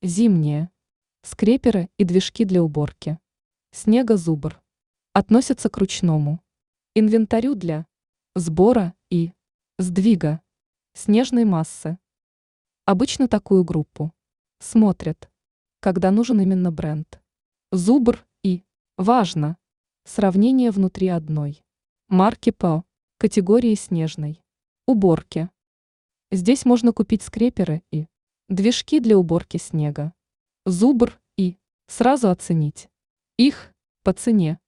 Зимние. Скреперы и движки для уборки. Снегозубр. Относятся к ручному инвентарю для сбора и сдвига снежной массы. Обычно такую группу смотрят, когда нужен именно бренд. Зубр и важно сравнение внутри одной марки по категории снежной уборки. Здесь можно купить скреперы и движки для уборки снега. Зубр и сразу оценить их по цене.